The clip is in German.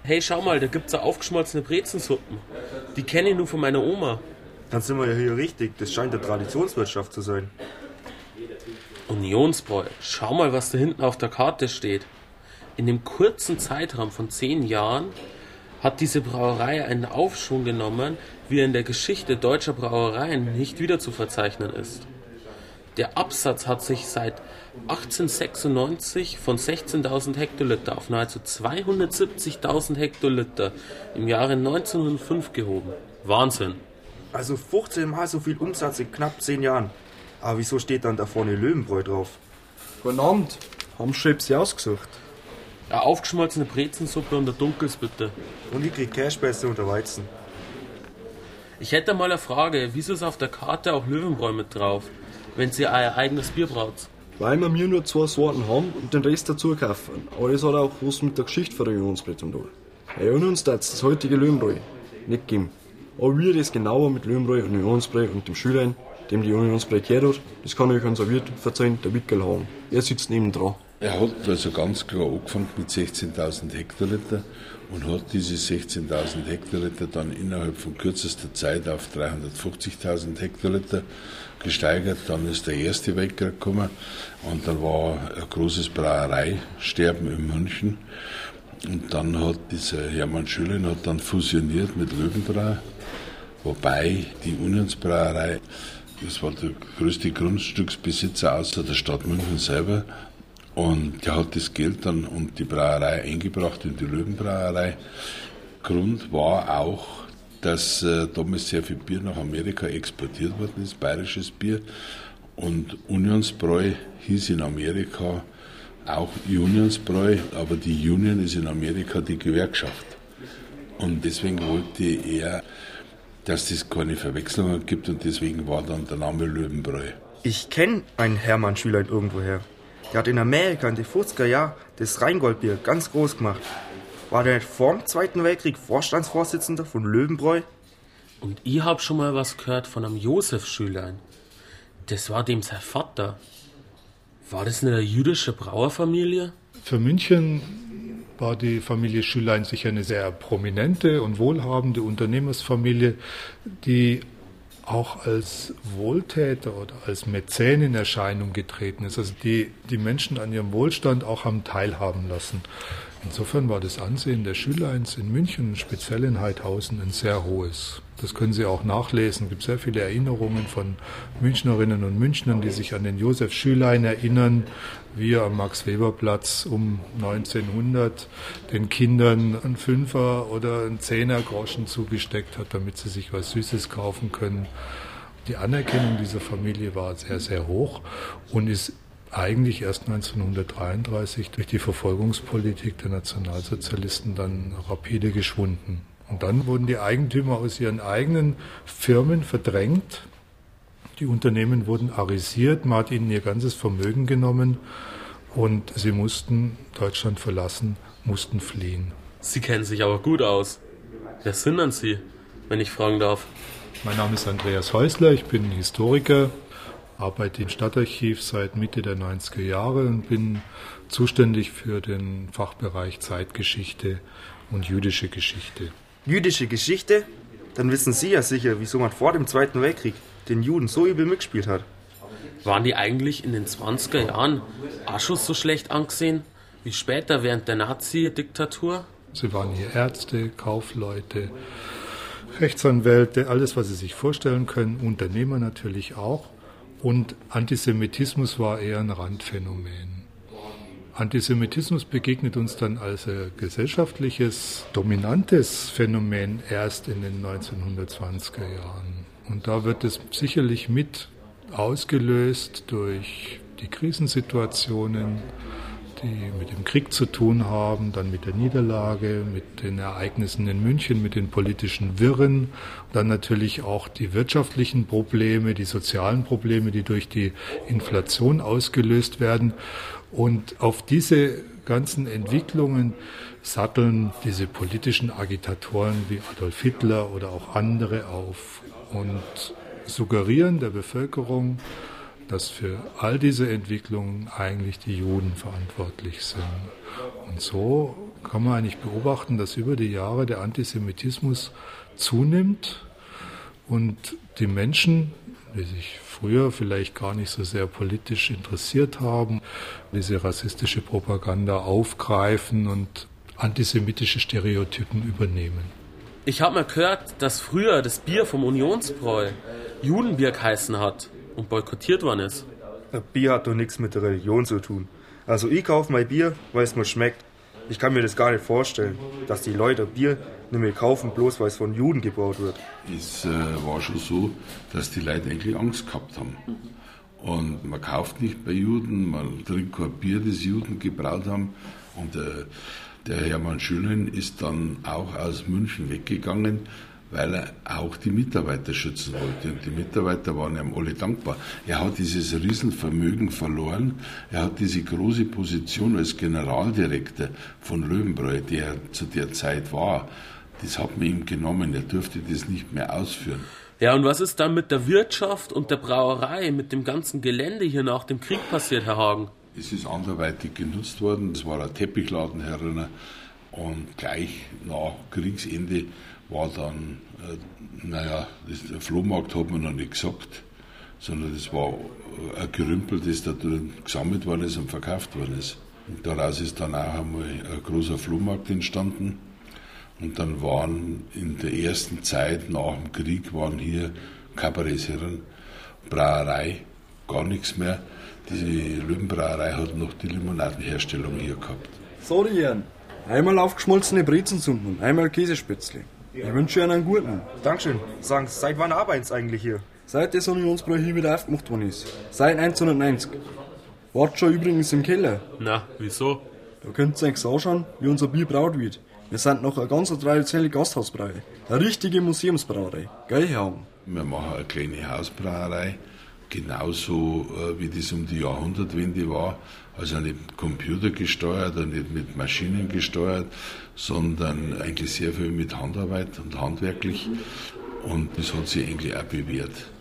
Hey, schau mal, da gibt's ja aufgeschmolzene Brezensuppen. Die kenne ich nur von meiner Oma. Dann sind wir ja hier richtig. Das scheint eine Traditionswirtschaft zu sein. Unionsbräu, schau mal, was da hinten auf der Karte steht. In dem kurzen Zeitraum von 10 Jahren hat diese Brauerei einen Aufschwung genommen, wie er in der Geschichte deutscher Brauereien nicht wieder zu verzeichnen ist. Der Absatz hat sich seit 1896 von 16.000 Hektoliter auf nahezu 270.000 Hektoliter im Jahre 1905 gehoben. Wahnsinn! Also 15 Mal so viel Umsatz in knapp 10 Jahren. Aber wieso steht dann da vorne Löwenbräu drauf? Guten Abend. Haben Sie ausgesucht? Eine aufgeschmolzene Brezensuppe und ein Dunkels, bitte. Und ich krieg Käsespätzle und ein Weizen. Ich hätte mal eine Frage. Wieso ist auf der Karte auch Löwenbräu mit drauf, wenn Sie euer eigenes Bier braut? Weil wir nur 2 Sorten haben und den Rest dazu kaufen. Aber das hat auch was mit der Geschichte von der Unionsbräu zu tun. Erinnern uns das heutige Löwenbräu nicht geben. Aber wie das genauer mit Löwenbräu und Unionsbräu und dem Schülein, dem die Unionsbräu gehört hat, das kann euch unser Wirt verzeihen, der Wickel haben. Er sitzt neben dran. Er hat also ganz klar angefangen mit 16.000 Hektoliter und hat diese 16.000 Hektoliter dann innerhalb von kürzester Zeit auf 350.000 Hektoliter gesteigert. Dann ist der Erste Weltkrieg gekommen und dann war ein großes Brauereisterben in München. Und dann hat dieser Hermann Schülein hat dann fusioniert mit Löwenbräu, wobei die Unionsbrauerei, das war der größte Grundstücksbesitzer außer der Stadt München selber, und der hat das Geld dann und die Brauerei eingebracht in die Löwenbrauerei. Grund war auch, dass damals sehr viel Bier nach Amerika exportiert worden ist, bayerisches Bier, und Unionsbräu hieß in Amerika auch Unionsbräu, aber die Union ist in Amerika die Gewerkschaft. Und deswegen wollte er, dass es keine Verwechslungen gibt, und deswegen war dann der Name Löwenbräu. Ich kenne einen Hermann Schülein irgendwoher. Der hat in Amerika in den 50er Jahren das Rheingoldbier ganz groß gemacht. War der vor dem Zweiten Weltkrieg Vorstandsvorsitzender von Löwenbräu? Und ich hab schon mal was gehört von einem Josef Schülein. Das war dem sein Vater. War das eine jüdische Brauerfamilie? Für München war die Familie Schülein sicher eine sehr prominente und wohlhabende Unternehmersfamilie, die auch als Wohltäter oder als Mäzen in Erscheinung getreten ist, also die Menschen an ihrem Wohlstand auch haben teilhaben lassen. Insofern war das Ansehen der Schüleins in München, speziell in Heidhausen, ein sehr hohes. Das können Sie auch nachlesen. Es gibt sehr viele Erinnerungen von Münchnerinnen und Münchnern, die sich an den Josef Schülein erinnern, wie er am Max-Weber-Platz um 1900 den Kindern einen Fünfer oder einen Zehner-Groschen zugesteckt hat, damit sie sich was Süßes kaufen können. Die Anerkennung dieser Familie war sehr, sehr hoch und ist eigentlich erst 1933 durch die Verfolgungspolitik der Nationalsozialisten dann rapide geschwunden. Und dann wurden die Eigentümer aus ihren eigenen Firmen verdrängt. Die Unternehmen wurden arisiert, man hat ihnen ihr ganzes Vermögen genommen und sie mussten Deutschland verlassen, mussten fliehen. Sie kennen sich aber gut aus. Wer sind denn Sie, wenn ich fragen darf? Mein Name ist Andreas Häusler, ich bin Historiker, arbeite im Stadtarchiv seit Mitte der 90er Jahre und bin zuständig für den Fachbereich Zeitgeschichte und jüdische Geschichte. Jüdische Geschichte? Dann wissen Sie ja sicher, wieso man vor dem Zweiten Weltkrieg den Juden so übel mitgespielt hat. Waren die eigentlich in den 20er Jahren auch schon so schlecht angesehen wie später während der Nazi-Diktatur? Sie waren hier Ärzte, Kaufleute, Rechtsanwälte, alles, was Sie sich vorstellen können, Unternehmer natürlich auch. Und Antisemitismus war eher ein Randphänomen. Antisemitismus begegnet uns dann als ein gesellschaftliches, dominantes Phänomen erst in den 1920er Jahren. Und da wird es sicherlich mit ausgelöst durch die Krisensituationen, die mit dem Krieg zu tun haben, dann mit der Niederlage, mit den Ereignissen in München, mit den politischen Wirren, dann natürlich auch die wirtschaftlichen Probleme, die sozialen Probleme, die durch die Inflation ausgelöst werden. Und auf diese ganzen Entwicklungen satteln diese politischen Agitatoren wie Adolf Hitler oder auch andere auf und suggerieren der Bevölkerung, dass für all diese Entwicklungen eigentlich die Juden verantwortlich sind. Und so kann man eigentlich beobachten, dass über die Jahre der Antisemitismus zunimmt und die Menschen, die sich früher vielleicht gar nicht so sehr politisch interessiert haben, diese rassistische Propaganda aufgreifen und antisemitische Stereotypen übernehmen. Ich habe mal gehört, dass früher das Bier vom Unionsbräu Judenbier geheißen hat und boykottiert worden ist. Bier hat doch nichts mit der Religion zu tun. Also ich kaufe mein Bier, weil es mir schmeckt. Ich kann mir das gar nicht vorstellen, dass die Leute Bier nicht mehr kaufen, bloß weil es von Juden gebraut wird. Es war schon so, dass die Leute eigentlich Angst gehabt haben. Und man kauft nicht bei Juden, man trinkt kein Bier, das Juden gebraut haben. Und der Hermann Schönlein ist dann auch aus München weggegangen, weil er auch die Mitarbeiter schützen wollte. Und die Mitarbeiter waren ihm alle dankbar. Er hat dieses Riesenvermögen verloren. Er hat diese große Position als Generaldirektor von Löwenbräu, der zu der Zeit war, das hat man ihm genommen. Er durfte das nicht mehr ausführen. Ja, und was ist dann mit der Wirtschaft und der Brauerei, mit dem ganzen Gelände hier nach dem Krieg passiert, Herr Hagen? Es ist anderweitig genutzt worden. Es war ein Teppichladen herinnen. Und gleich nach Kriegsende war dann, der Flohmarkt hat man noch nicht gesagt, sondern das war ein Gerümpel, das da drin gesammelt worden ist und verkauft worden ist. Und daraus ist dann auch einmal ein großer Flohmarkt entstanden. Und dann waren in der ersten Zeit nach dem Krieg waren hier Kabarettsherren, Brauerei, gar nichts mehr. Diese Löwenbrauerei hat noch die Limonadenherstellung hier gehabt. So, die Herren, einmal aufgeschmolzene Brezensuppen und einmal Käsespätzle. Ich wünsche Ihnen einen guten. Dankeschön. Sagen Sie, seit wann arbeiten Sie eigentlich hier? Seit das Unionsbräu hier wieder aufgemacht worden ist. Seit 1990. Wart schon übrigens im Keller. Na, wieso? Da könnt ihr euch anschauen, wie unser Bier braut wird. Wir sind noch eine ganz traditionelle Gasthausbrauerei. Eine richtige Museumsbrauerei. Gell, Herr Hagen? Wir machen eine kleine Hausbrauerei, genauso wie das um die Jahrhundertwende war. Also nicht computergesteuert und nicht mit Maschinen gesteuert, sondern eigentlich sehr viel mit Handarbeit und handwerklich. Und das hat sich eigentlich auch bewährt.